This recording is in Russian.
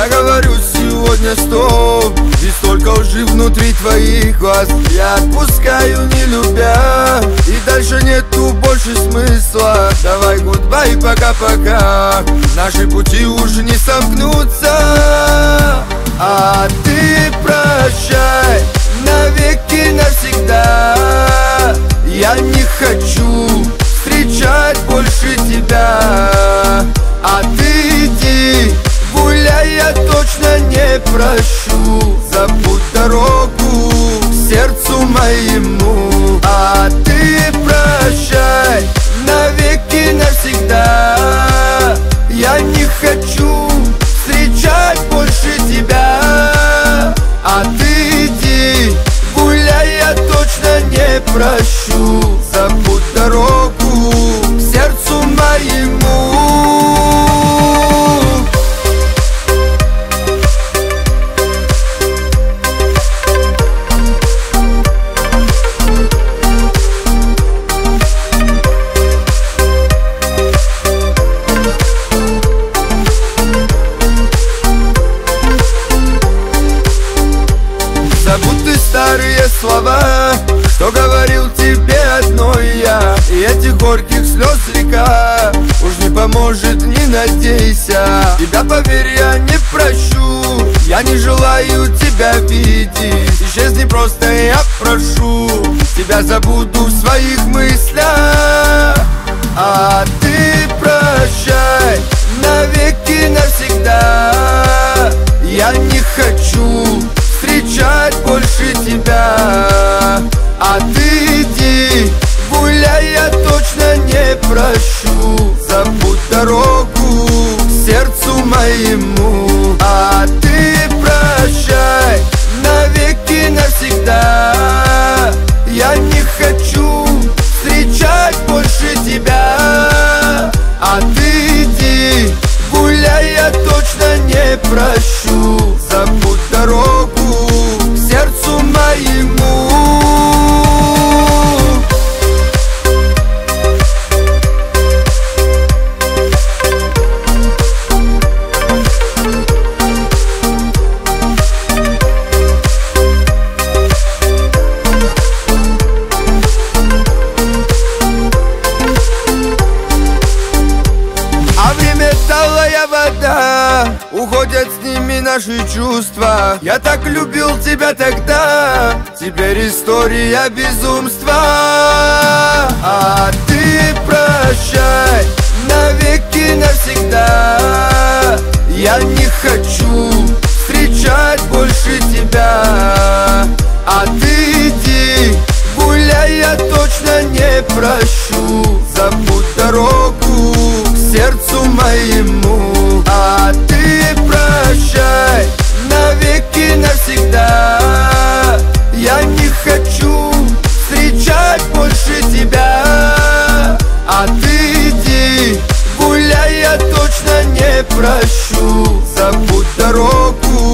Я говорю сегодня стоп, ведь столько лжи внутри твоих глаз. Я отпускаю, не любя, и дальше нету больше смысла. Давай гудбай, пока-пока, наши пути уже не сомкнутся. А ты прощай, навеки навсегда. Я не хочу встречать больше тебя. А ты иди гуляй, я точно не прощу. Забудь дорогу к сердцу моему. А ты прощай, навеки навсегда. Я не хочу встречать больше тебя. А ты иди гуляй, я точно не прощу. Забудь дорогу к сердцу моему. Забудь ты старые слова, что говорил тебе одной я. И этих горьких слез река уж не поможет, не надейся. Тебя, поверь, я не прощу. Я не желаю тебя видеть. Исчезни просто, я прошу. Тебя забуду в своих мыслях. А ты прощай, навеки навсегда. Я не хочу встречать больше тебя. А ты иди гуляй, я точно не прощу. Забудь дорогу к сердцу моему. А ты прощай, навеки навсегда. Я не хочу встречать больше тебя. А ты иди гуляй, я точно не прощу. Забудь дорогу к сердцу моему. Талая вода, уходят с ними наши чувства. Я так любил тебя тогда, теперь история безумства. А ты прощай, навеки навсегда. Я не хочу встречать больше тебя. А ты иди гуляй, я точно не прощу. Забудь дорогу к сердцу моему. А ты прощай, навеки навсегда. Я не хочу встречать больше тебя. А ты иди гуляй, я точно не прощу. Забудь дорогу